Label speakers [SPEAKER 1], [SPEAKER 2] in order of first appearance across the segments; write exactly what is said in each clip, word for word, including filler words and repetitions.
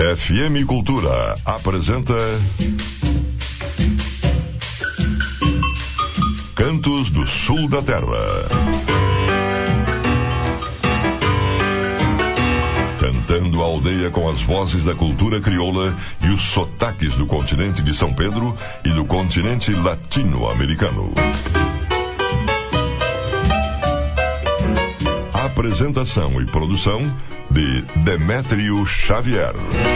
[SPEAKER 1] F M Cultura apresenta Cantos do Sul da Terra. Cantando a aldeia com as vozes da cultura crioula e os sotaques do continente de São Pedro e do continente latino-americano. Apresentação e produção de Demétrio Xavier.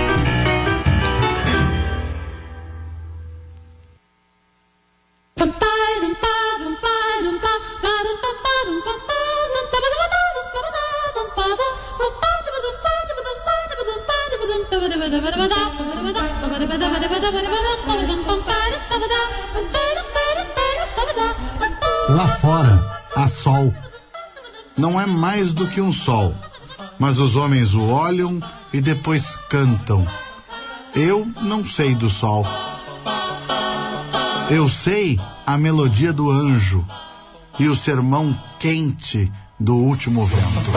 [SPEAKER 2] Lá fora, há sol. Não é mais do que um sol, mas os homens o olham e depois cantam. Eu não sei do sol. Eu sei a melodia do anjo e o sermão quente do último vento.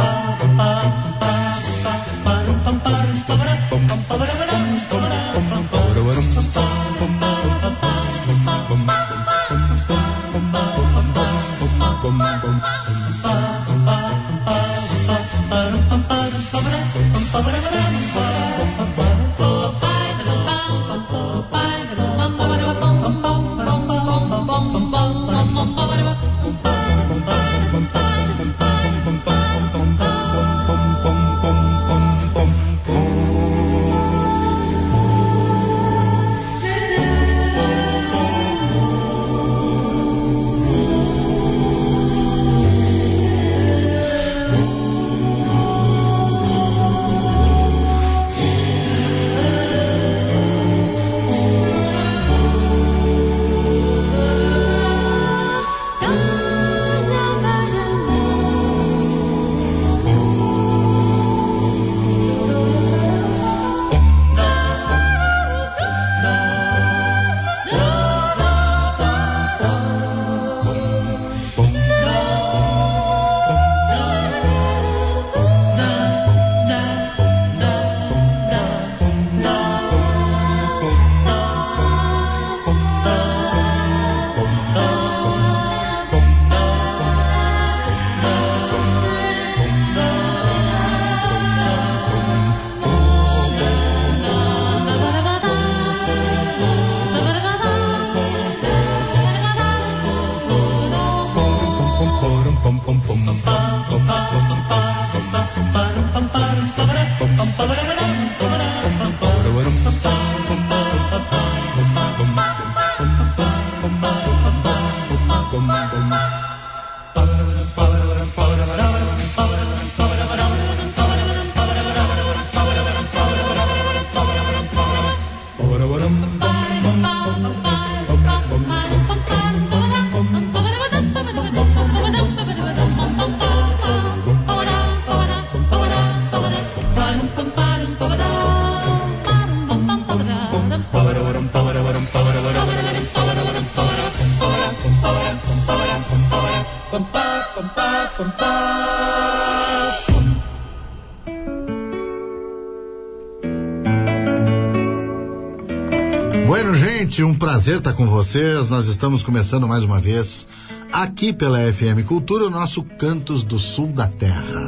[SPEAKER 2] Um prazer estar com vocês. Nós estamos começando mais uma vez aqui pela F M Cultura o nosso Cantos do Sul da Terra,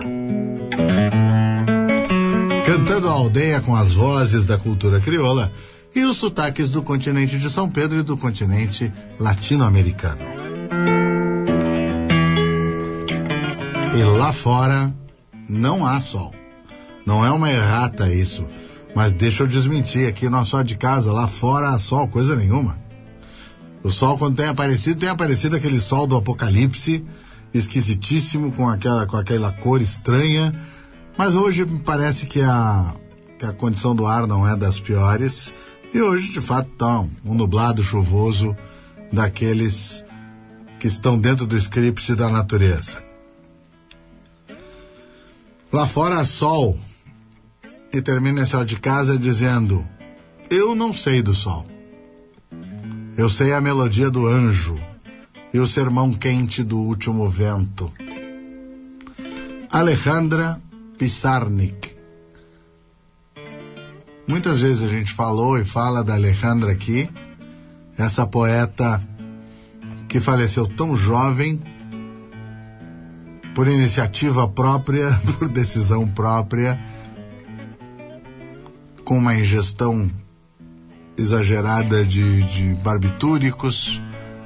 [SPEAKER 2] cantando a aldeia com as vozes da cultura crioula e os sotaques do continente de São Pedro e do continente latino-americano. E lá fora não há sol. Não é uma errata isso. Mas deixa eu desmentir, aqui não é só de casa, lá fora há sol, coisa nenhuma. O sol, quando tem aparecido, tem aparecido aquele sol do apocalipse, esquisitíssimo, com aquela, com aquela cor estranha. Mas hoje me parece que a, que a condição do ar não é das piores. E hoje, de fato, está um nublado chuvoso daqueles que estão dentro do script da natureza. Lá fora há sol. E termina esse de casa dizendo: eu não sei do sol. Eu sei a melodia do anjo e o sermão quente do último vento. Alejandra Pizarnik. Muitas vezes a gente falou e fala da Alejandra aqui, essa poeta que faleceu tão jovem, por iniciativa própria, por decisão própria, com uma ingestão exagerada de, de barbitúricos.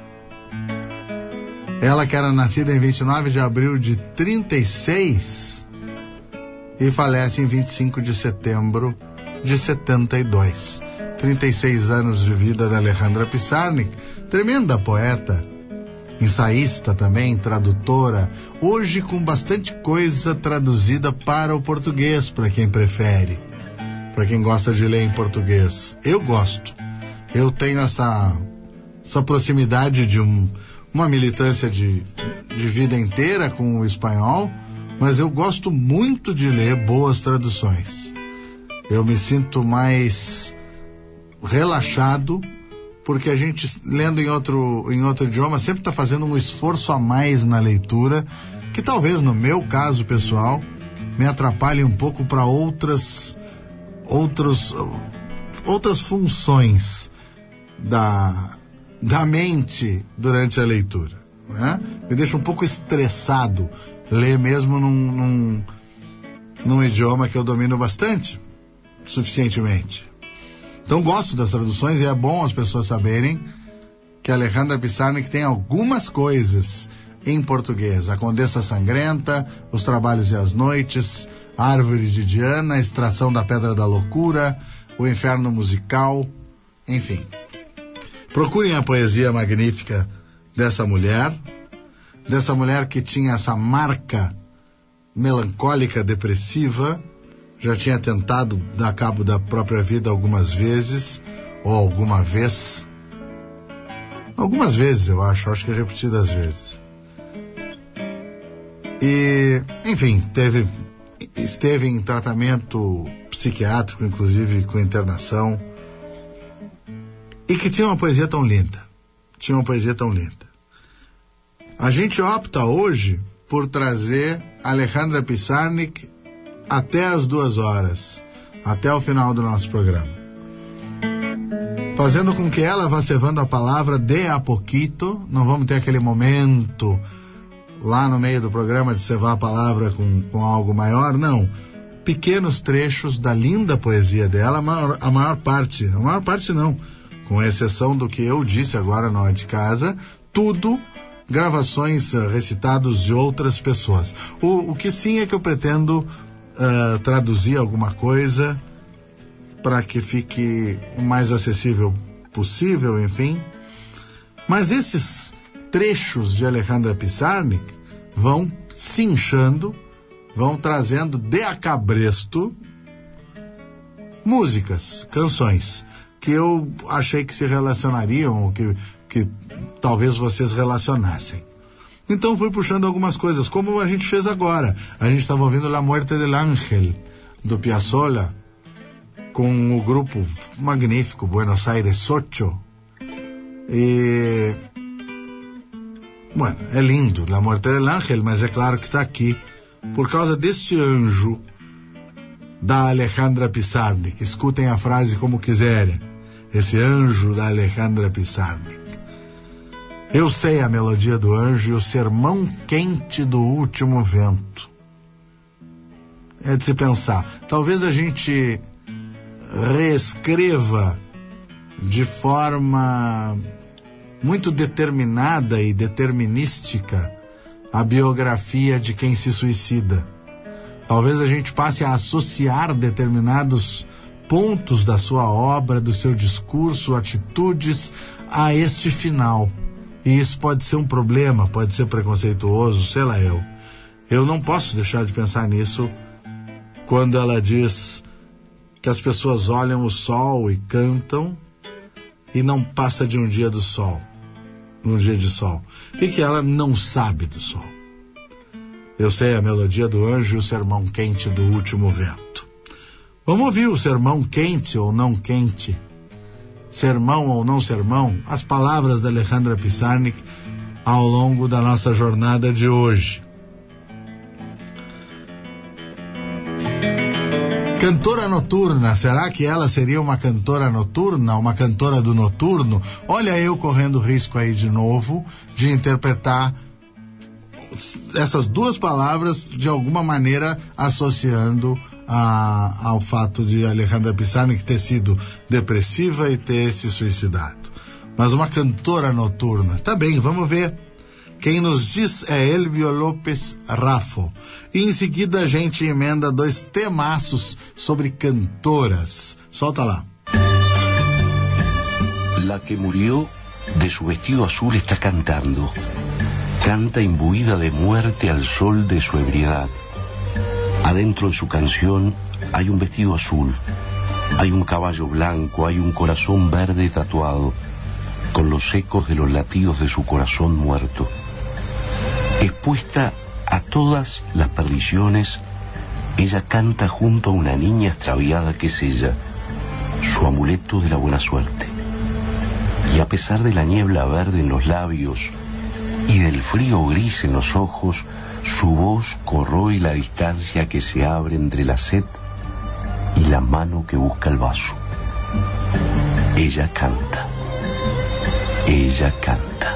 [SPEAKER 2] Ela que era nascida em vinte e nove de abril de trinta e seis e falece em vinte e cinco de setembro de setenta e dois. trinta e seis anos de vida da Alejandra Pizarnik, tremenda poeta, ensaísta também, tradutora, hoje com bastante coisa traduzida para o português, para quem prefere, para quem gosta de ler em português. Eu gosto. Eu tenho essa, essa proximidade de um, uma militância de, de vida inteira com o espanhol, mas eu gosto muito de ler boas traduções. Eu me sinto mais relaxado, porque a gente, lendo em outro, em outro idioma, sempre está fazendo um esforço a mais na leitura, que talvez, no meu caso pessoal, me atrapalhe um pouco para outras, outros, outras funções da, da mente durante a leitura, né? Me deixa um pouco estressado ler mesmo num, num, num idioma que eu domino bastante, suficientemente. Então gosto das traduções e é bom as pessoas saberem que a Alejandra Pizarnik tem algumas coisas em português. A Condessa Sangrenta, Os Trabalhos e as Noites, Árvore de Diana, Extração da Pedra da Loucura, O Inferno Musical, enfim. Procurem a poesia magnífica dessa mulher, dessa mulher que tinha essa marca melancólica, depressiva, já tinha tentado dar cabo da própria vida algumas vezes, ou alguma vez. Algumas vezes, eu acho, acho que repetidas vezes. E, enfim, teve, esteve em tratamento psiquiátrico, inclusive com internação, e que tinha uma poesia tão linda. Tinha uma poesia tão linda. A gente opta hoje por trazer Alejandra Pizarnik até as duas horas, até o final do nosso programa, fazendo com que ela vá cevando a palavra de a pouquito. Não vamos ter aquele momento lá no meio do programa de cevar a palavra com, com algo maior, não. Pequenos trechos da linda poesia dela, a maior, a maior parte, a maior parte não, com exceção do que eu disse agora na hora de casa, tudo gravações, uh, recitados de outras pessoas. O, o que sim é que eu pretendo Uh, traduzir alguma coisa para que fique o mais acessível possível, enfim. Mas esses trechos de Alejandra Pizarnik vão se inchando, vão trazendo de acabresto músicas, canções que eu achei que se relacionariam, ou que, que talvez vocês relacionassem. Então fui puxando algumas coisas, como a gente fez agora. A gente estava ouvindo La Muerte del Ángel, do Piazzolla, com o grupo magnífico Buenos Aires Ocho. E... bueno, é lindo, La Muerte del Ángel, mas é claro que está aqui por causa deste anjo da Alejandra Pizarnik. Escutem a frase como quiserem. Esse anjo da Alejandra Pizarnik. Eu sei a melodia do anjo e o sermão quente do último vento. É de se pensar. Talvez a gente reescreva de forma muito determinada e determinística a biografia de quem se suicida. Talvez a gente passe a associar determinados pontos da sua obra, do seu discurso, atitudes, a este final. E isso pode ser um problema, pode ser preconceituoso, sei lá eu. Eu não posso deixar de pensar nisso quando ela diz que as pessoas olham o sol e cantam e não passa de um dia do sol, um dia de sol, e que ela não sabe do sol. Eu sei a melodia do anjo e o sermão quente do último vento. Vamos ouvir o sermão quente ou não quente, sermão ou não sermão, as palavras da Alejandra Pizarnik ao longo da nossa jornada de hoje. Cantora noturna, será que ela seria uma cantora noturna, uma cantora do noturno? Olha eu correndo risco aí de novo de interpretar essas duas palavras de alguma maneira associando a, ao fato de Alejandra Pizarnik ter sido depressiva e ter se suicidado. Mas uma cantora noturna, tá bem, vamos ver. Quem nos diz é Elvio Lopes Raffo. E em seguida a gente emenda dois temaços sobre cantoras. Solta lá.
[SPEAKER 3] La que murió de su vestido azul está cantando. Canta imbuida de muerte al sol de su ebriedad. Adentro de su canción hay un vestido azul, hay un caballo blanco, hay un corazón verde tatuado, con los ecos de los latidos de su corazón muerto. Expuesta a todas las perdiciones, ella canta junto a una niña extraviada que es ella, su amuleto de la buena suerte. Y a pesar de la niebla verde en los labios y del frío gris en los ojos, su voz corroe la distancia que se abre entre la sed y la mano que busca el vaso. Ella canta, ella canta.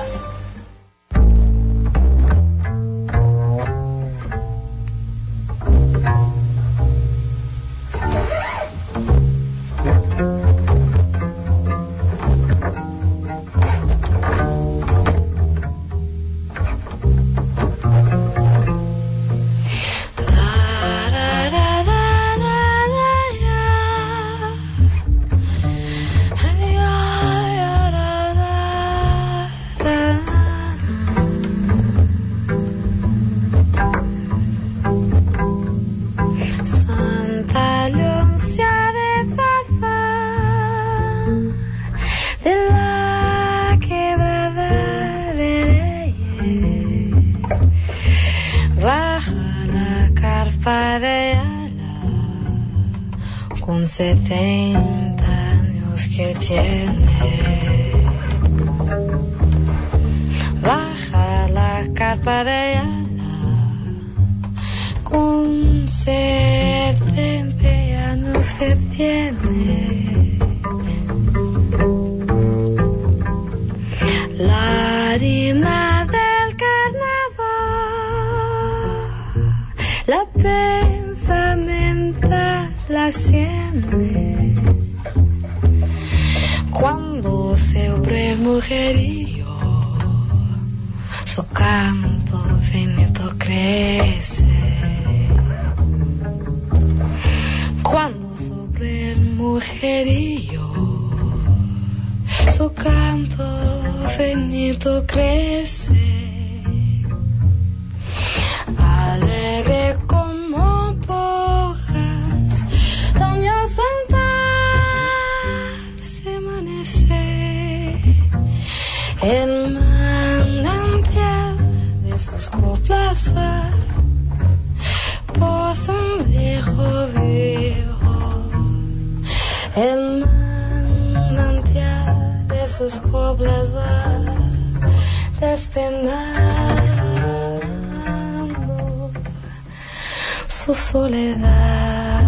[SPEAKER 4] setenta años que tiene. Baja la carpa de ala con setenta años que tiene. La harina del carnaval, la pensamenta la siente cuando se obre el mujerío, su canto finito crece. Cuando sobre el mujerío, su canto finito crece. Alegre como porras, doña Santa se amanece. El manantial de sus coplas va por sendero viejo. El manantial de sus coplas va despenando su soledad.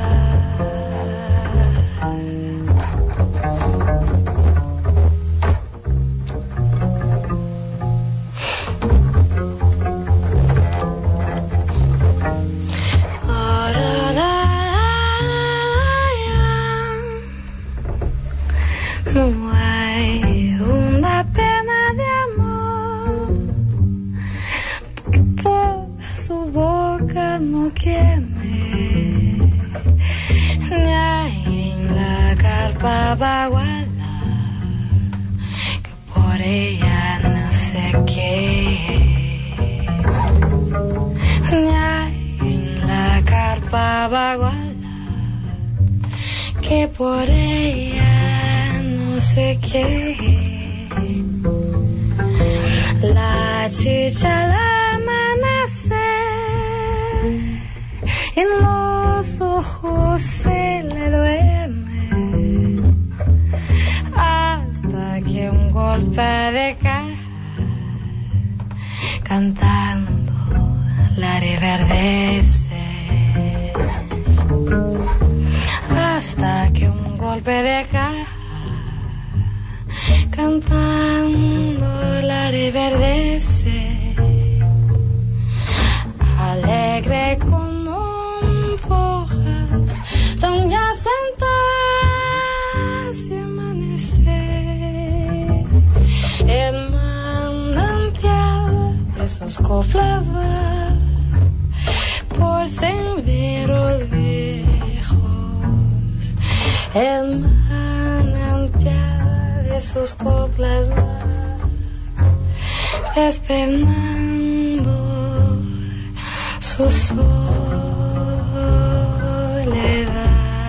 [SPEAKER 4] No hay una pena de amor que por su boca no queme, ni hay en la carpa baguala que por ella no sé qué, ni hay en la carpa baguala que por ella no sé qué. La chicha la amanecer, en los ojos se le duerme, hasta que un golpe de caja, cantando, la reverdece. un golpe de caja, cantando la reverdece, alegre como un fojas, donde sentarse y amanecer. El manantial de sus coplas va por senderos viejos. El manantial de sus coplas va despeinando su soledad.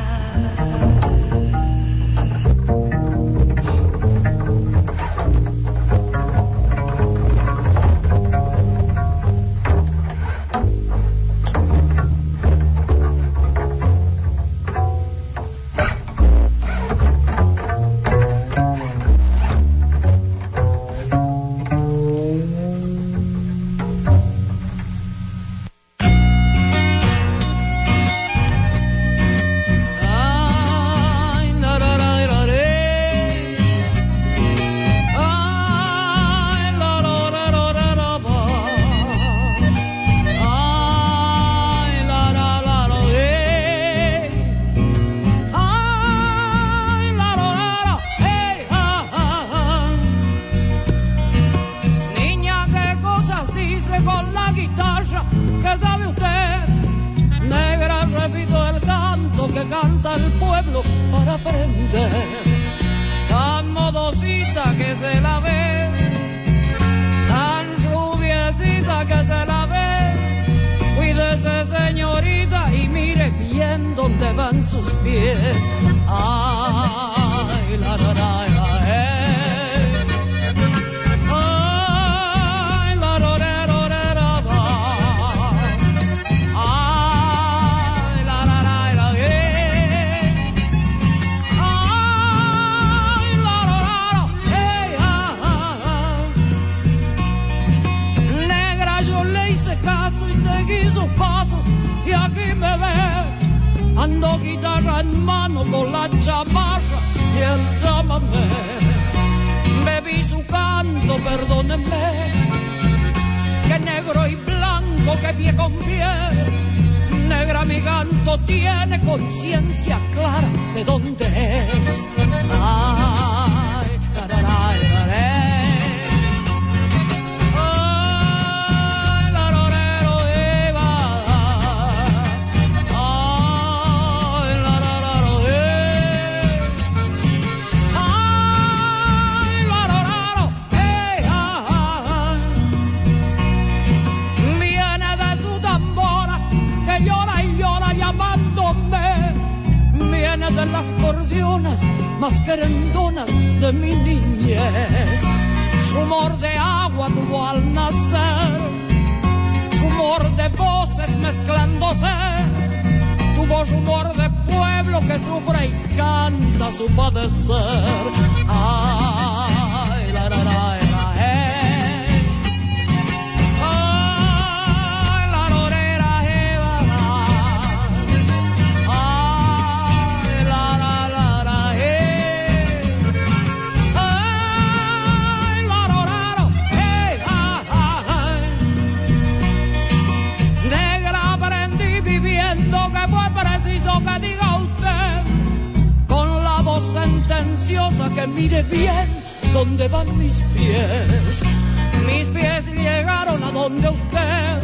[SPEAKER 5] Que mire bien dónde van mis pies. Mis pies llegaron a donde usted,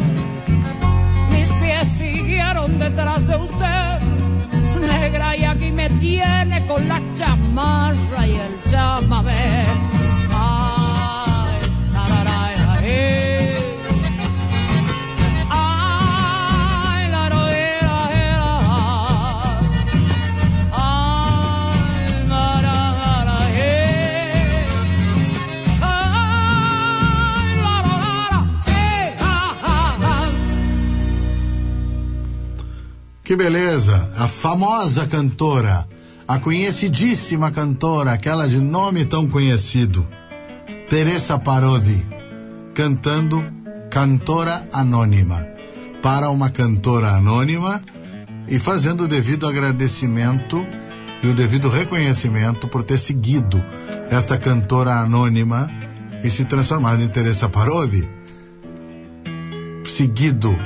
[SPEAKER 5] mis pies siguieron detrás de usted, negra, y aquí me tiene con la chamarra y el chamamé. Ay, la, la, la, la, eh.
[SPEAKER 2] Que beleza, a famosa cantora, a conhecidíssima cantora, aquela de nome tão conhecido, Teresa Parodi, cantando Cantora Anônima, para uma cantora anônima e fazendo o devido agradecimento e o devido reconhecimento por ter seguido esta cantora anônima e se transformado em Teresa Parodi, seguido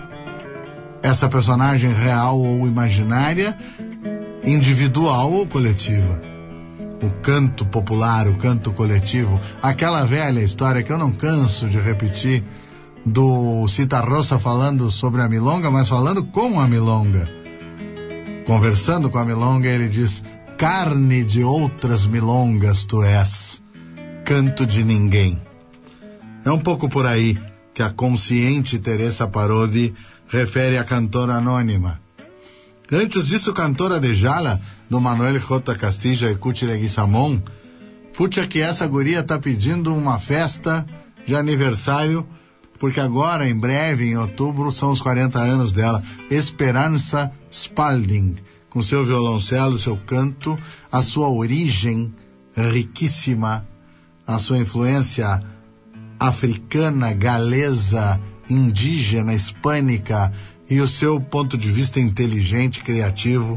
[SPEAKER 2] essa personagem real ou imaginária, individual ou coletiva. O canto popular, o canto coletivo, aquela velha história que eu não canso de repetir, do Citarrosa falando sobre a milonga, mas falando com a milonga. Conversando com a milonga, ele diz: carne de outras milongas tu és, canto de ninguém. É um pouco por aí que a consciente Teresa Parodi refere a cantora anônima. Antes disso, cantora de Jala, do Manuel J. Castilla e Cuti Leguizamón. Puxa que essa guria tá pedindo uma festa de aniversário, porque agora, em breve, em outubro, são os quarenta anos dela. Esperança Spalding, com seu violoncelo, seu canto, a sua origem riquíssima, a sua influência africana, galesa, indígena, hispânica, e o seu ponto de vista inteligente, criativo,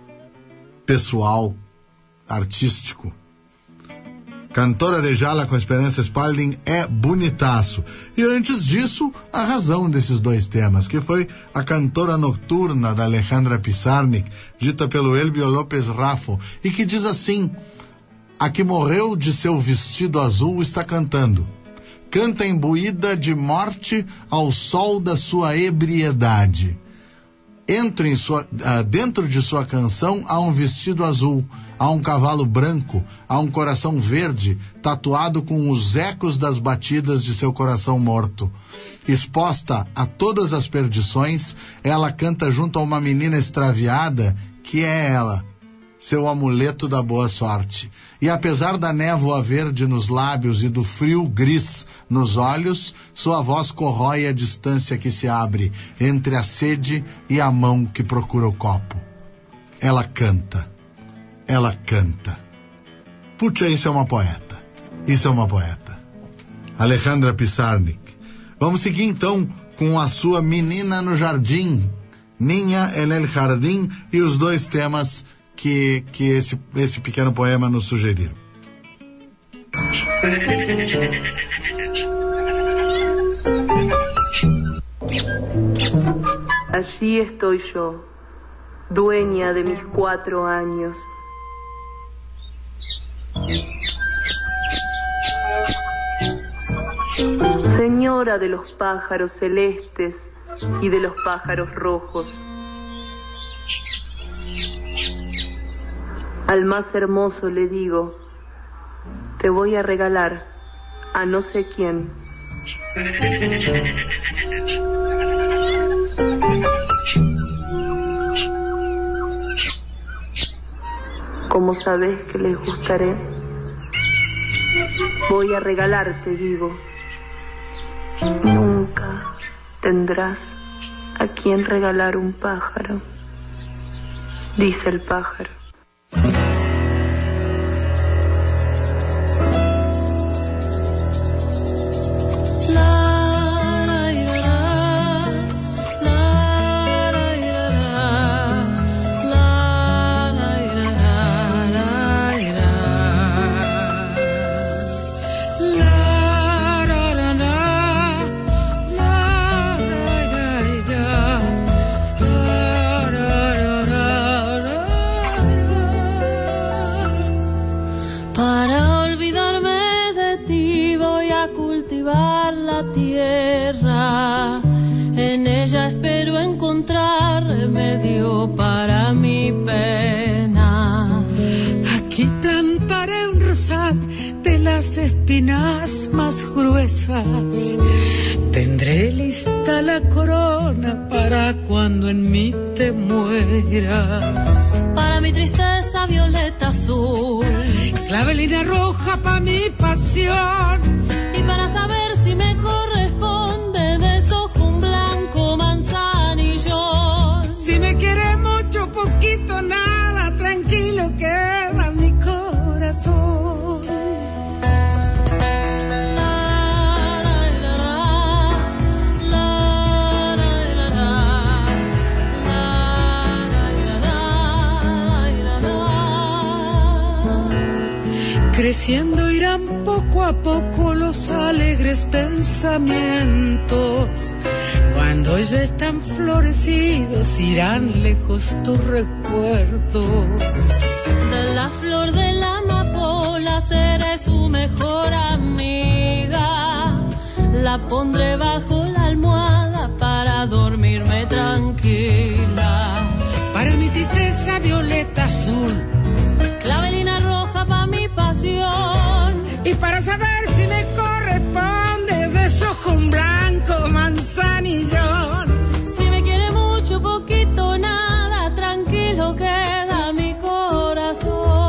[SPEAKER 2] pessoal, artístico. Cantora de Jala com Esperança Spalding é bonitaço. E antes disso, a razão desses dois temas, que foi a Cantora Nocturna, da Alejandra Pizarnik, dita pelo Elbio López Raffo, e que diz assim: a que morreu de seu vestido azul está cantando. Canta imbuída de morte ao sol da sua ebriedade. Entre em sua, uh, dentro de sua canção há um vestido azul, há um cavalo branco, há um coração verde, tatuado com os ecos das batidas de seu coração morto. Exposta a todas as perdições, ela canta junto a uma menina extraviada, que é ela, seu amuleto da boa sorte. E apesar da névoa verde nos lábios e do frio gris nos olhos, sua voz corrói a distância que se abre entre a sede e a mão que procura o copo. Ela canta, ela canta. Puxa, isso é uma poeta, isso é uma poeta. Alejandra Pizarnik. Vamos seguir então com a sua Menina no Jardim, Niña en el Jardín, e os dois temas que, que esse, esse pequeno poema nos sugeriu.
[SPEAKER 6] Allí estoy yo, dueña de mis cuatro años. Señora de los pájaros celestes y de los pájaros rojos. Al más hermoso le digo, te voy a regalar a no sé quién. ¿Cómo sabes que les gustaré? Voy a regalarte, digo. Nunca tendrás a quien regalar un pájaro, dice el pájaro.
[SPEAKER 5] Para mi pena.
[SPEAKER 7] Aquí plantaré un rosal de las espinas más gruesas. Tendré lista la corona para cuando en mí te mueras.
[SPEAKER 5] Para mi tristeza violeta azul,
[SPEAKER 7] clavelina roja para mi pasión.
[SPEAKER 5] Y para saber si me corresponde, deshojo un blanco manzanillón.
[SPEAKER 7] Si me quiere mucho, poquito, nada, tranquilo queda mi corazón.
[SPEAKER 5] La, la, la, la, la, la, la, la, la, la, la, la, la.
[SPEAKER 7] diciendo irán poco a poco los alegres pensamientos. Cuando ya están florecidos irán lejos tus recuerdos.
[SPEAKER 5] De la flor de la amapola seré su mejor amiga. La pondré bajo la almohada para dormirme tranquila.
[SPEAKER 7] Para mi tristeza violeta azul,
[SPEAKER 5] clavelina roja pa' mi pasión.
[SPEAKER 7] Y para saber si me corresponde, desojo un blanco manzanillón.
[SPEAKER 5] Si me quiere mucho, poquito, nada, tranquilo queda mi corazón.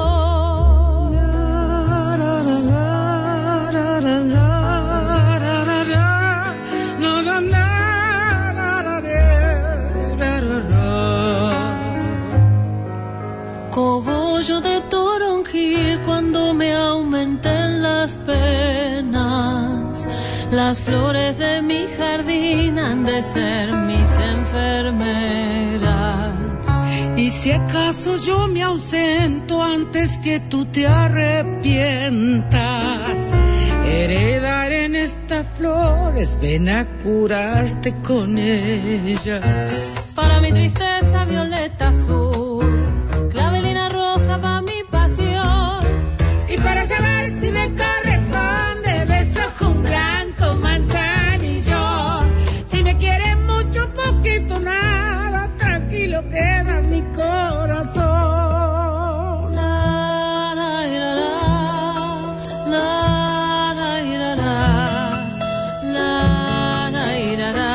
[SPEAKER 5] Cogollo de toronjil cuando me aumenten las penas. Las flores de mi jardín han de ser mis enfermeras.
[SPEAKER 7] Y si acaso yo me ausento antes que tú te arrepientas, heredaré en estas flores, ven a curarte con ellas.
[SPEAKER 5] Para mi tristeza violeta azul, clavelina roja pa' mi pasión.
[SPEAKER 7] Y para saber si me corresponde, desojo un blanco manzanillón. Si me quieres mucho, poquito, nada, tranquilo queda mi corazón.
[SPEAKER 5] La, la, la, la, la, la, la, la, la, la, la.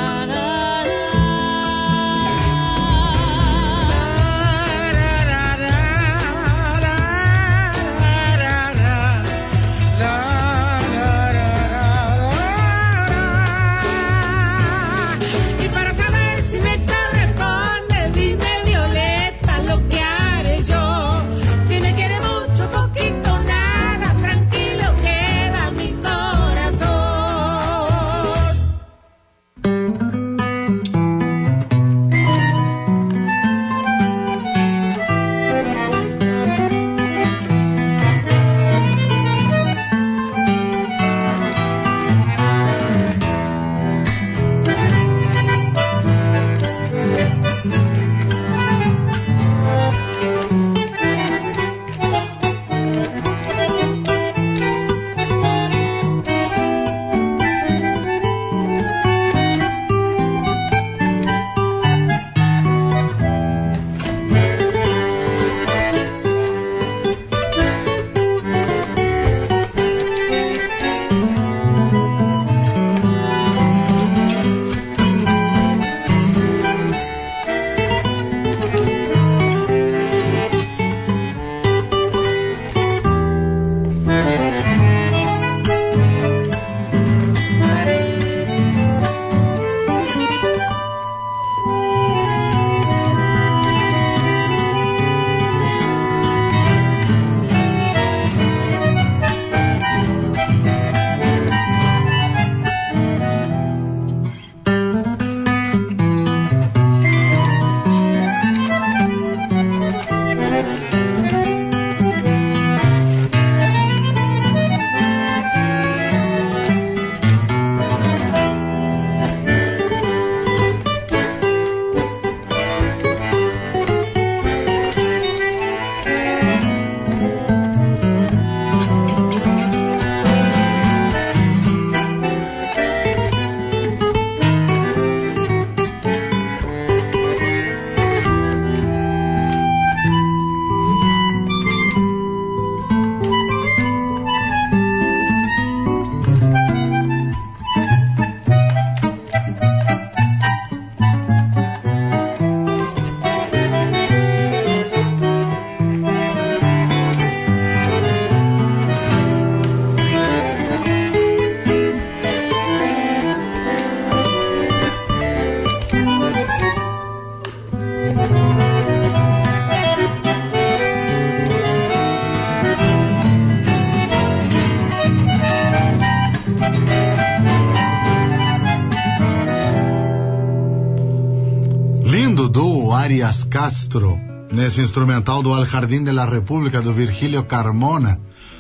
[SPEAKER 2] Arias Castro, nesse instrumental do Al Jardim de la República do Virgílio Carmona,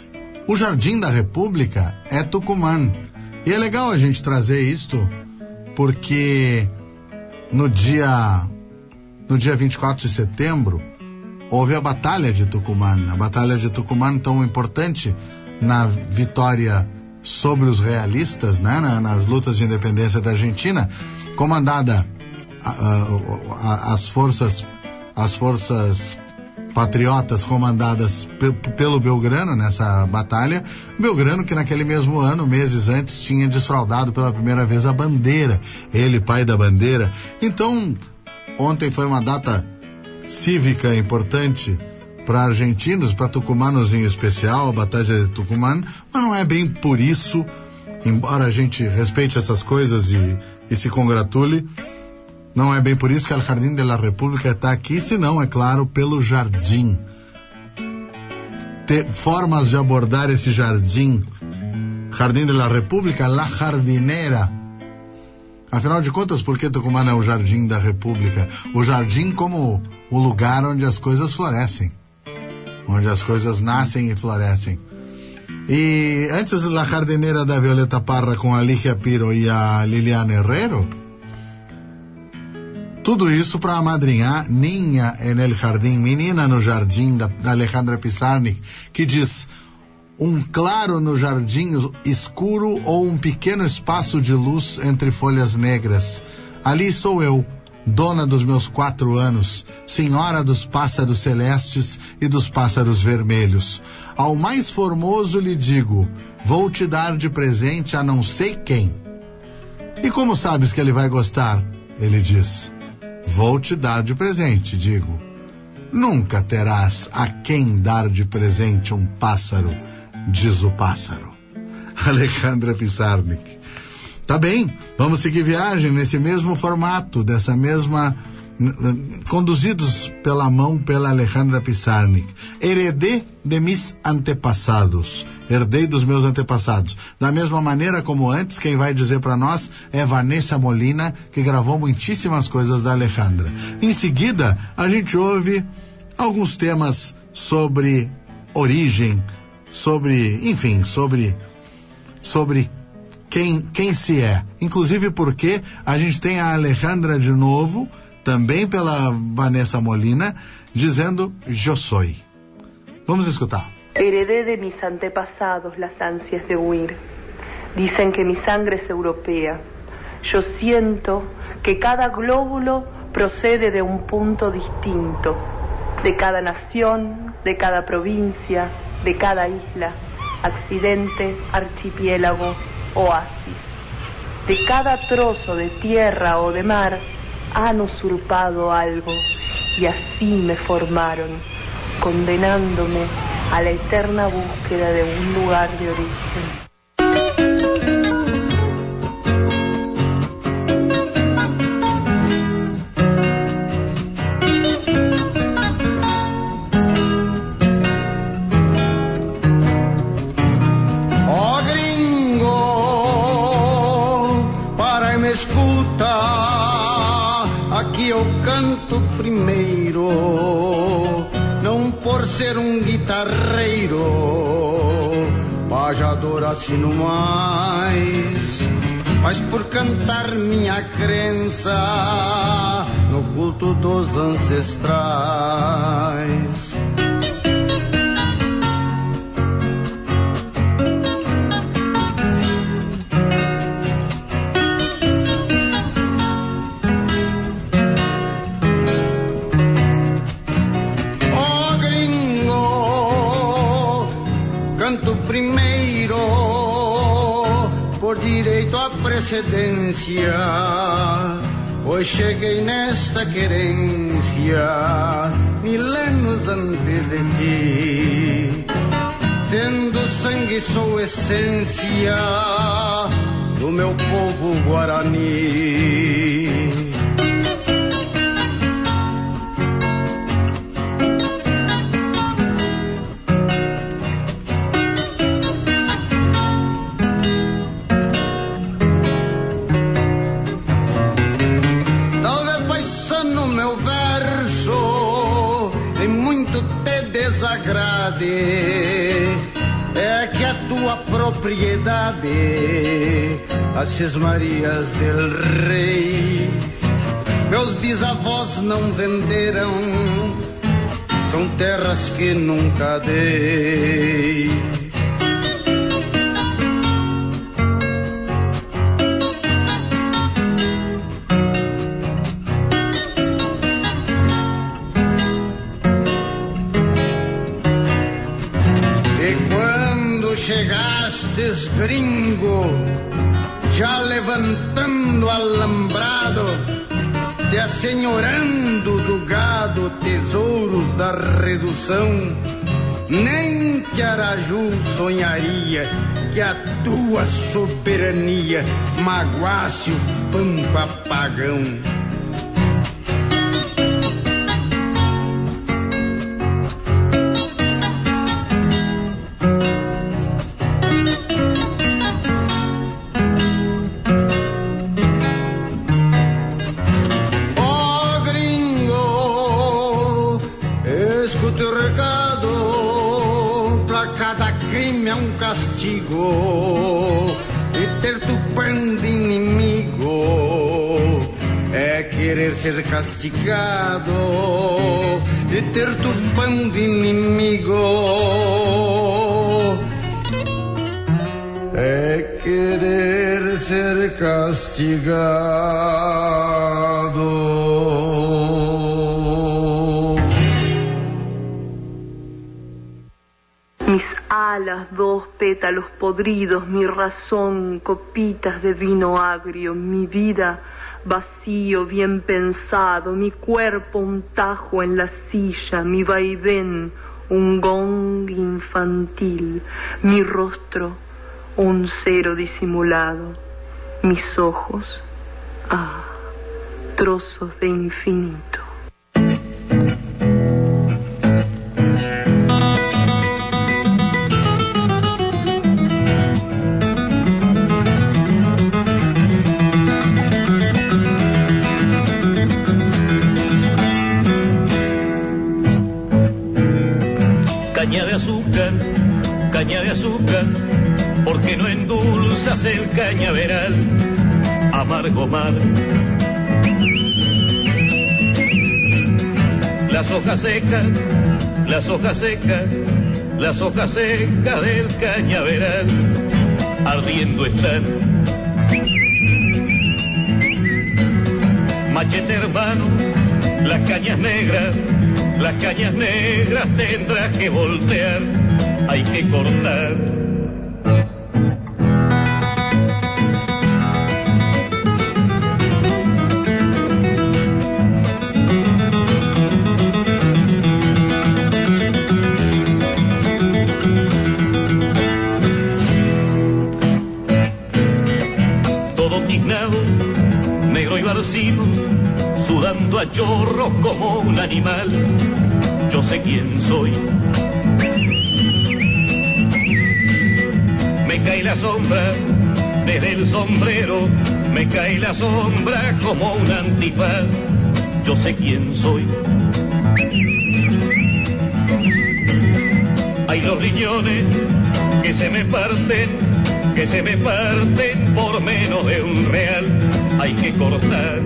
[SPEAKER 2] O Jardim da República é Tucumã. E é legal a gente trazer isto, porque no dia, no dia vinte e quatro de setembro, houve a Batalha de Tucumã. A Batalha de Tucumã, tão importante na vitória sobre os realistas, né, na, nas lutas de independência da Argentina, comandada a, a, a, as forças as forças patriotas comandadas pe, pelo Belgrano nessa batalha. Belgrano, que naquele mesmo ano, meses antes, tinha desfraudado pela primeira vez a bandeira, ele, pai da bandeira. Então, ontem foi uma data cívica importante para argentinos, para tucumanos em especial, a Batalha de Tucumã, mas não é bem por isso, embora a gente respeite essas coisas e, e se congratule, não é bem por isso que o Jardim da República está aqui, senão, é claro, pelo jardim. Te, formas de abordar esse jardim. Jardim da República, La Jardinera. Afinal de contas, por que Tucumã é o Jardim da República? O jardim como o lugar onde as coisas florescem, onde as coisas nascem e florescem. E antes da Jardinera da Violeta Parra com a Lígia Piro e a Liliana Herrero, tudo isso para amadrinhar Ninha en el Jardim, Menina no Jardim, da, da Alejandra Pizarnik, que diz: um claro no jardim escuro ou um pequeno espaço de luz entre folhas negras. Ali estou eu, dona dos meus quatro anos, senhora dos pássaros celestes e dos pássaros vermelhos. Ao mais formoso lhe digo: vou te dar de presente a não sei quem. E como sabes que ele vai gostar? Ele diz: vou te dar de presente, digo. Nunca terás a quem dar de presente um pássaro, diz o pássaro. Alejandra Pizarnik. Tá bem, vamos seguir viagem nesse mesmo formato, dessa mesma, conduzidos pela mão pela Alejandra Pizarnik. Heredé de mis antepassados, herdei dos meus antepassados. Da mesma maneira como antes, quem vai dizer para nós é Vanessa Molina, que gravou muitíssimas coisas da Alejandra. Em seguida, a gente ouve alguns temas sobre origem, sobre, enfim, sobre, sobre quem, quem se é. Inclusive porque a gente tem a Alejandra de novo, também pela Vanessa Molina, dizendo yo soy. Vamos escutar.
[SPEAKER 6] Heredé de mis antepasados las ansias de huir. Dicen que mi sangre es europea. Yo siento que cada glóbulo procede de un punto distinto, de cada nación, de cada provincia, de cada isla, accidente, archipiélago, oasis. De cada trozo de tierra o de mar han usurpado algo y así me formaron, condenándome a la eterna búsqueda de un lugar de origen.
[SPEAKER 8] Ser um guitarreiro, pajador assino mais, mas por cantar minha crença no culto dos ancestrais. Direito à precedência, pois cheguei nesta querência milênios antes de ti. Sendo sangue sou essência do meu povo guarani. é que a tua propriedade, as Sesmarias del Rei, meus bisavós não venderam, são terras que nunca dei. Chegastes, gringo, já levantando alambrado, te assenhorando do gado tesouros da redução. Nem que Araju sonharia que a tua soberania magoasse o pampa pagão. Castigo e ter Tupã de inimigo é querer ser castigado e ter Tupã de inimigo é querer ser castigado.
[SPEAKER 6] Mis alas, dos pétalos podridos, mi razón, copitas de vino agrio, mi vida, vacío, bien pensado, mi cuerpo, un tajo en la silla, mi vaivén, un gong infantil, mi rostro, un cero disimulado, mis ojos, ah, trozos de infinito.
[SPEAKER 9] Caña de azúcar, porque no endulzas el cañaveral, amargo mar. Las hojas secas, las hojas secas, las hojas secas del cañaveral, ardiendo están. Machete hermano, las cañas negras, las cañas negras tendrás que voltear, hay que cortar. Todo tiznado, negro y barcino, sudando a chorros como un animal. Yo sé quién soy. Me cae la sombra desde el sombrero, me cae la sombra como un antifaz. Yo sé quién soy. Hay los riñones que se me parten, que se me parten por menos de un real. Hay que cortar.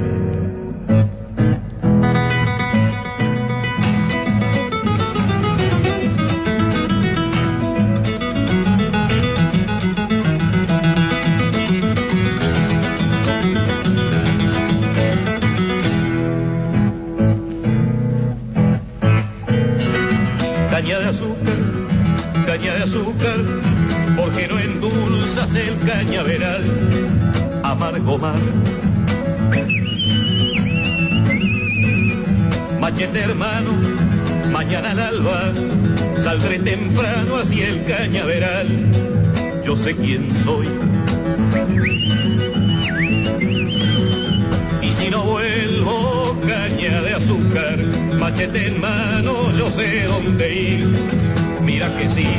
[SPEAKER 9] Caña de azúcar, caña de azúcar, porque no endulzas el cañaveral, amargo mar. Machete hermano, mañana al alba, saldré temprano hacia el cañaveral, yo sé quién soy. Y si no vuelvo, caña de azúcar, machete en mano, yo sé dónde ir, mira que sí.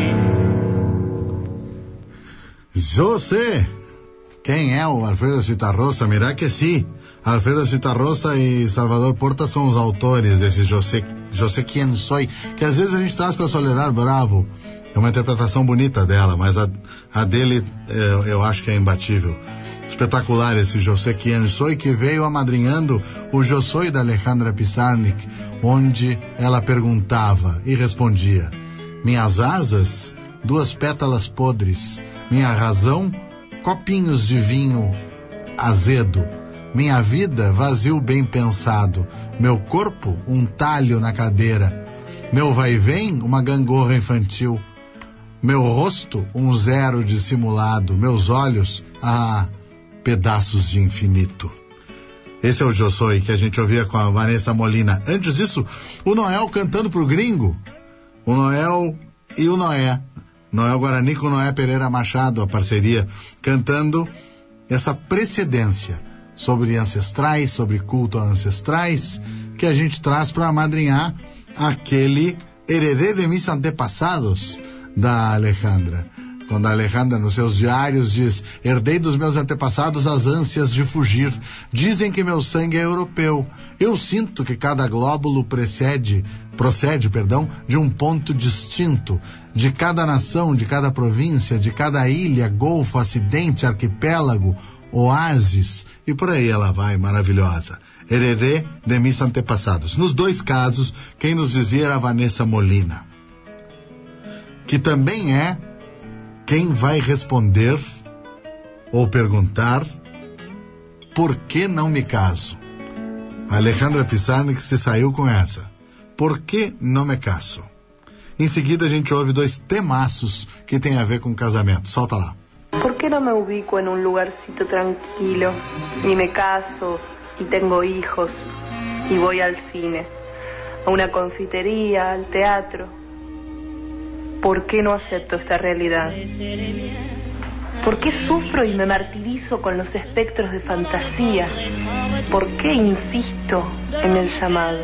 [SPEAKER 2] Eu sei quem é o Alfredo Citarrosa, mira que sim. Alfredo Citarrosa e Salvador Porta são os autores desse Eu sei, Eu sei quem sou, que às vezes a gente traz com a Soledad Bravo É uma interpretação bonita dela, mas a, a dele eu, eu acho que é imbatível. Espetacular esse Eu Sei Quem Soy, que veio amadrinhando o Eu Soy da Alejandra Pizarnik, onde ela perguntava e respondia: minhas asas, duas pétalas podres, minha razão, copinhos de vinho azedo, minha vida, vazio bem pensado, meu corpo, um talho na cadeira, meu vai e vem, uma gangorra infantil, meu rosto, um zero dissimulado, meus olhos, ah, pedaços de infinito. Esse é o Eu Soy que a gente ouvia com a Vanessa Molina. Antes disso, o Noel cantando pro gringo. O Noel e o Noé. Noel Guarani com Noé Pereira Machado, a parceria, cantando essa precedência sobre ancestrais, sobre culto a ancestrais, que a gente traz para amadrinhar aquele Heredé de mis antepassados da Alejandra. Quando a Alejandra, nos seus diários, diz: herdei dos meus antepassados as ânsias de fugir. Dizem que meu sangue é europeu. Eu sinto que cada glóbulo precede, procede, perdão, de um ponto distinto. De cada nação, de cada província, de cada ilha, golfo, acidente, arquipélago, oásis, e por aí ela vai, maravilhosa. Heredé de mis antepassados. Nos dois casos, quem nos dizia era a Vanessa Molina, que também é quem vai responder ou perguntar por que não me caso. A Alejandra Pizarnik se saiu com essa: por que não me caso? Em seguida a gente ouve dois temaços que tem a ver com casamento. Solta lá.
[SPEAKER 6] ¿Por qué no me ubico en un lugarcito tranquilo y me caso y tengo hijos y voy al cine, a una confitería, al teatro? ¿Por qué no acepto esta realidad? ¿Por qué sufro y me martirizo con los espectros de fantasía? ¿Por qué insisto en el llamado?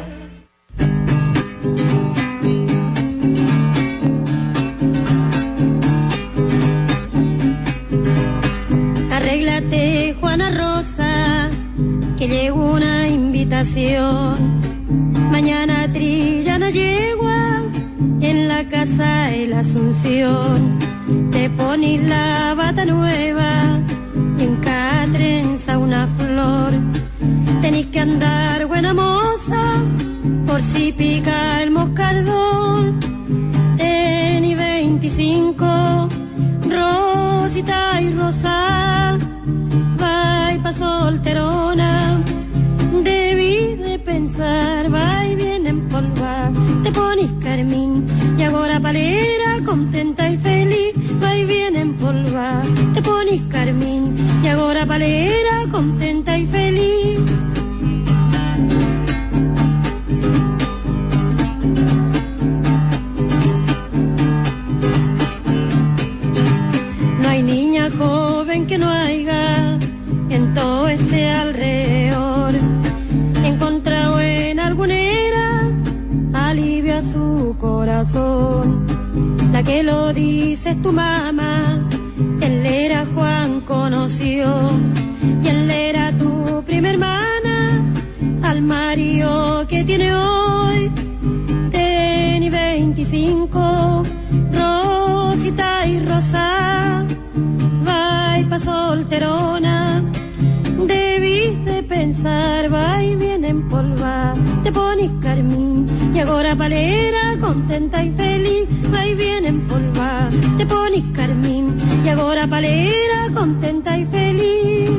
[SPEAKER 10] Arréglate, Juana Rosa, que llegó una invitación. Mañana trilla la yegua en la casa de la Asunción. Te pones la bata nueva y en cada trenza una flor. Tenés que andar buena moza por si pica el moscardón. Tení veinticinco, Rosita y Rosa, va y pa' solterona. Debí de pensar, va y viene en polva. Te pones carmín y ahora palera, contenta y feliz, va y viene en polva. Te pones carmín y ahora palera, contenta y feliz. No hay niña joven que no haya en todo este alrededor encontrado en alguna era alivio a su corazón. La que lo dice es tu mamá, él era Juan conoció, y él era tu prima hermana, al marido que tiene hoy. Tení veinticinco, Rosita y Rosa, va y pa' solterona. Debís de pensar, va y viene en polva. Te pones carmín y ahora palera, contenta y feliz, va y viene en polva. Te pones carmín y ahora palera, contenta y feliz.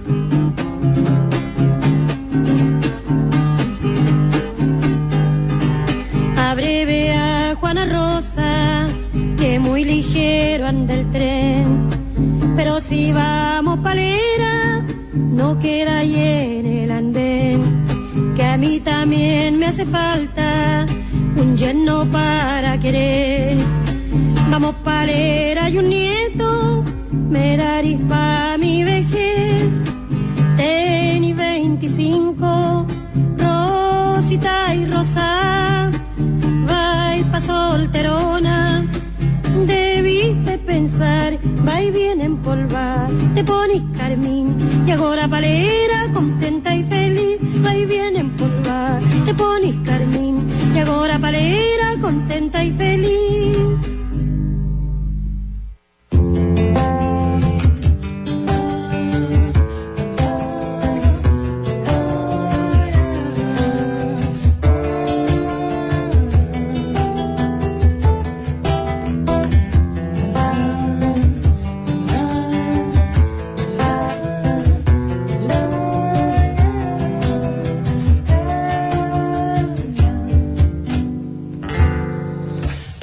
[SPEAKER 10] Abreve a Juana Rosa, que muy ligero anda el tren, pero si vamos palera, no queda ahí en el andén. Que a mí también me hace falta un yerno para querer. Vamos palera y un nieto, me darís pa' mi vejez. Tení veinticinco, Rosita y Rosa, va y pa' solterona. Debiste pensar, va y viene en polva. Te pones carmín y ahora palera, contenta y feliz, va y viene en polva. Te pones carmín y ahora palera, contenta y feliz.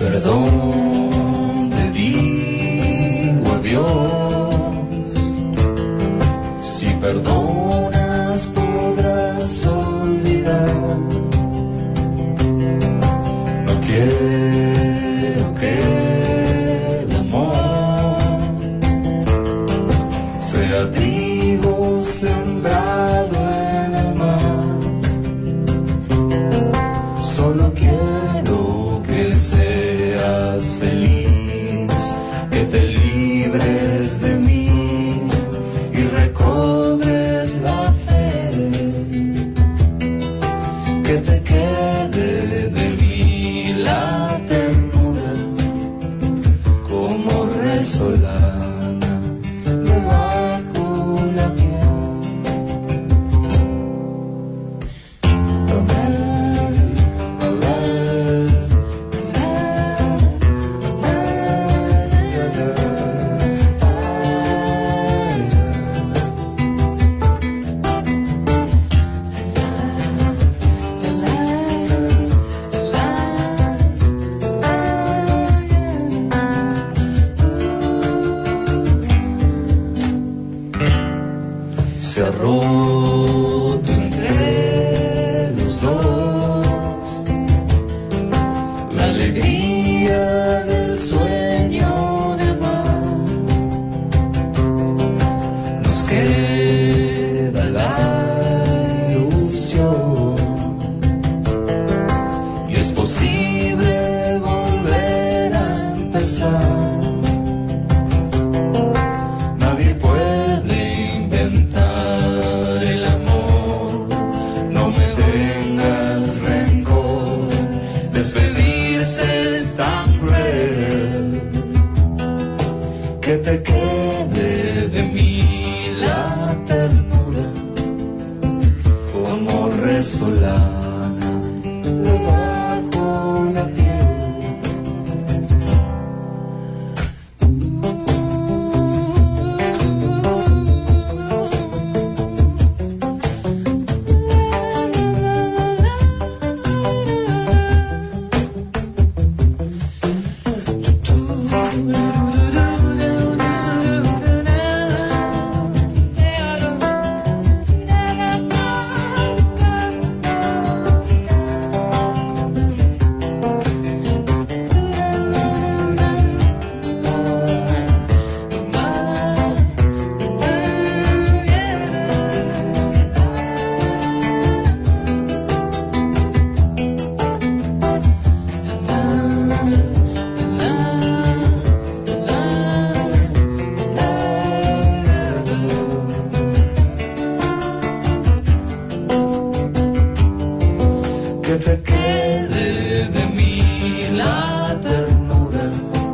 [SPEAKER 11] Perdón, te digo adiós. Si perdonas podrás olvidar. No quiero que el amor sea trigo sembrado en el mar. Solo quiero que seas feliz, que te libres de mí y recobres la fe, que te quede de mí la ternura como resolana debajo la piel. Se ha roto entre los dos la alegría del sueño de amar. Nos queda la ilusión y es posible volver a empezar. Nadie puede inventar el amor, no me tengas rencor, despedirse es tan cruel, que te quede de mí la ternura como resolana debajo la piel. Que te quede de mí la ternura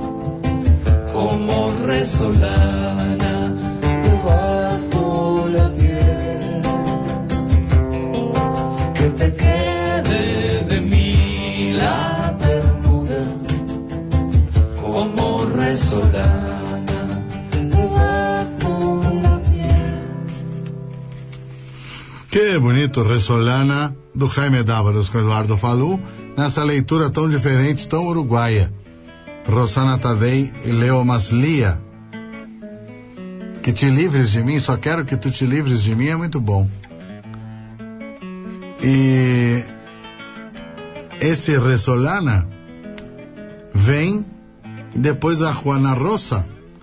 [SPEAKER 11] como resolana debajo la piel. Que te quede de mí la ternura como resolana debajo la piel.
[SPEAKER 2] Que bonito, Resolana, do Jaime Dávalos com Eduardo Falu, nessa leitura tão diferente, tão uruguaia. Rosana Tadei e Leo Maslia. Que te livres de mim, só quero que tu te livres de mim, é muito bom. E esse Resolana vem depois da Juana Rosa.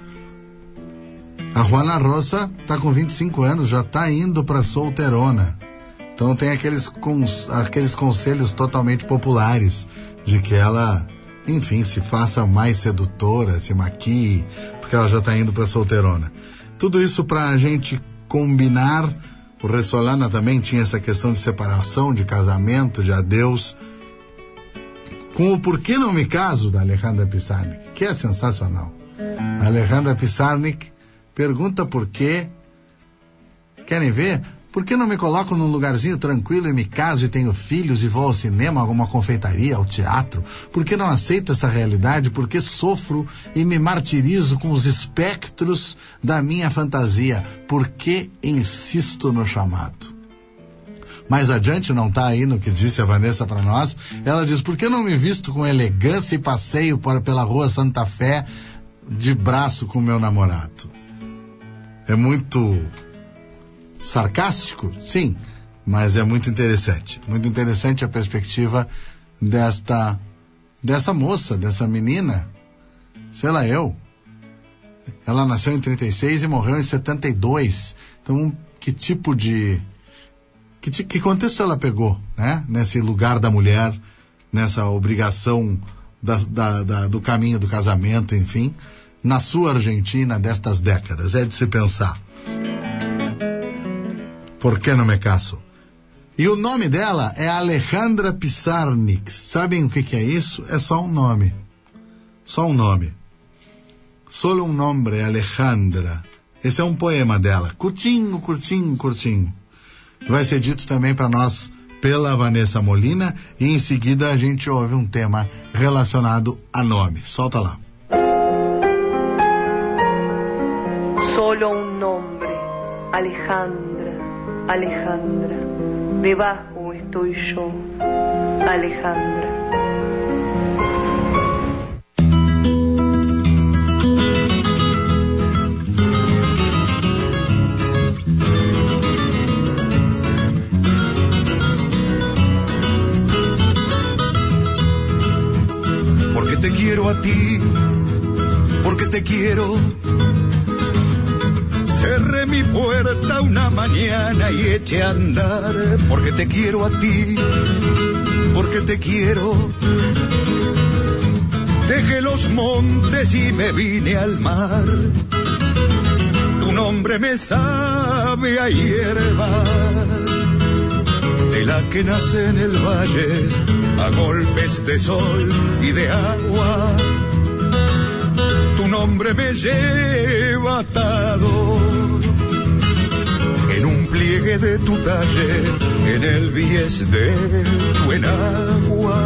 [SPEAKER 2] A Juana Rosa tá com vinte e cinco anos, já tá indo pra solteirona. Então tem aqueles, cons, aqueles conselhos totalmente populares de que ela, enfim, se faça mais sedutora, se maquie, porque ela já está indo para solteirona. Tudo isso para a gente combinar. O Resolana também tinha essa questão de separação, de casamento, de adeus, com o Por que Não Me Caso, da Alejandra Pizarnik, que é sensacional. A Alejandra Pizarnik pergunta por quê. Querem ver? Por que não me coloco num lugarzinho tranquilo e me caso e tenho filhos e vou ao cinema, a alguma confeitaria, ao teatro? Por que não aceito essa realidade? Por que sofro e me martirizo com os espectros da minha fantasia? Por que insisto no chamado? mais adiante, não está aí no que disse a Vanessa para nós, ela diz: por que não me visto com elegância e passeio por, pela rua Santa Fé de braço com meu namorado? É muito sarcástico? Sim, mas é muito interessante. Muito interessante a perspectiva desta, dessa moça, dessa menina, sei lá eu. Ela nasceu em trinta e seis e morreu em setenta e dois. Então, que tipo de... Que, que contexto ela pegou, né? Nesse lugar da mulher, nessa obrigação da, da, da, do caminho do casamento, enfim, na sua Argentina destas décadas. É de se pensar. Por que não me caso? E o nome dela é Alejandra Pizarnik. Sabem o que, que é isso? É só um nome. Só um nome. Solo um nome, Alejandra. Esse é um poema dela. Curtinho, curtinho, curtinho. Vai ser dito também para nós pela Vanessa Molina, e em seguida a gente ouve um tema relacionado a nome. Solta lá.
[SPEAKER 6] Solo un nombre, Alejandra, Alejandra. Debajo estoy yo, Alejandra.
[SPEAKER 12] Porque te quiero a ti, porque te quiero. Cerré mi puerta una mañana y eché a andar, porque te quiero a ti, porque te quiero. Dejé los montes y me vine al mar. Tu nombre me sabe a hierba, de la que nace en el valle a golpes de sol y de agua. Tu nombre me lleva atado en un pliegue de tu talle, en el bies de tu enagua.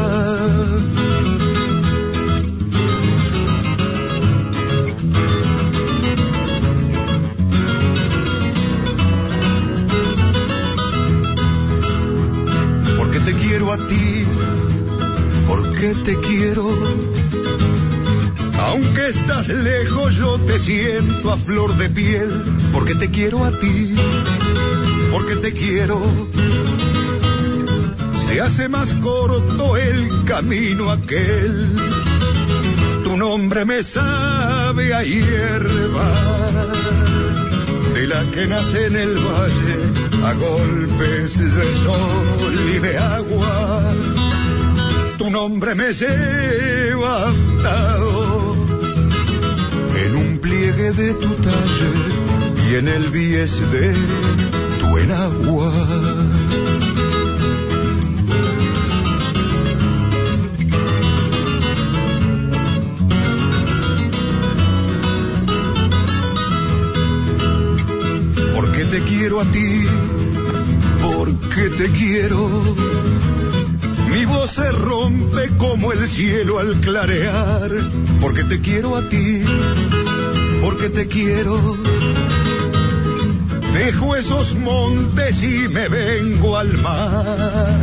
[SPEAKER 12] Porque te quiero a ti, porque te quiero. Aunque estás lejos, yo te siento a flor de piel, porque te quiero a ti, porque te quiero. Se hace más corto el camino aquel. Tu nombre me sabe a hierba, de la que nace en el valle a golpes de sol y de agua. Tu nombre me lleva atado en un pliegue de tu talle y en el bies de tu enagua. Porque te quiero a ti, porque te quiero. Mi voz se rompe como el cielo al clarear, porque te quiero a ti, porque te quiero. Dejo esos montes y me vengo al mar.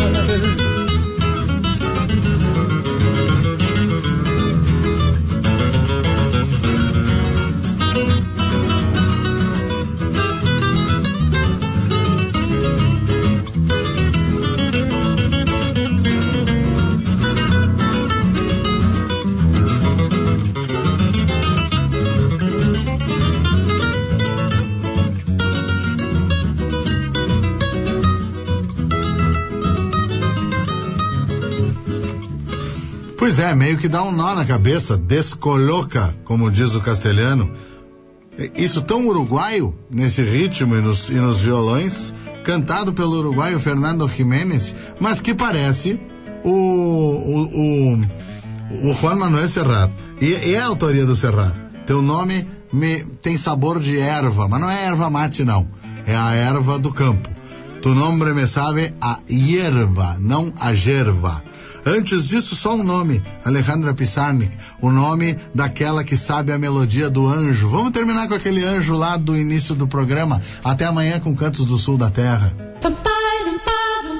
[SPEAKER 2] Pois é, meio que dá um nó na cabeça, descoloca, como diz o castelhano. Isso tão uruguaio, nesse ritmo e nos, e nos violões, cantado pelo uruguaio Fernando Jiménez, mas que parece o, o, o, o Juan Manuel Serrat. E, e é a autoria do Serrat. Teu nome me, tem sabor de erva, mas não é erva mate não, é a erva do campo. Tu nome me sabe a hierba, não a gerva. Antes disso, só um nome, Alejandra Pizarnik, o nome daquela que sabe a melodia do anjo. Vamos terminar com aquele anjo lá do início do programa. Até amanhã com Cantos do Sul da Terra.
[SPEAKER 10] Papai, papai.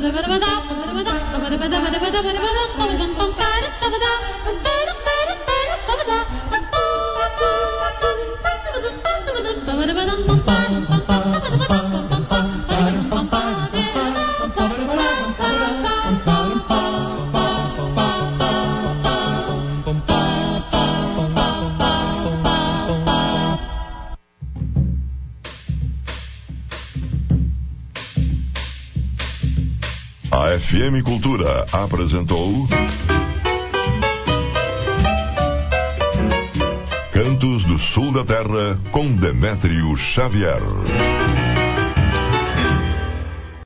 [SPEAKER 1] A F M Cultura apresentou Cantos do Sul da Terra com Demétrio Xavier.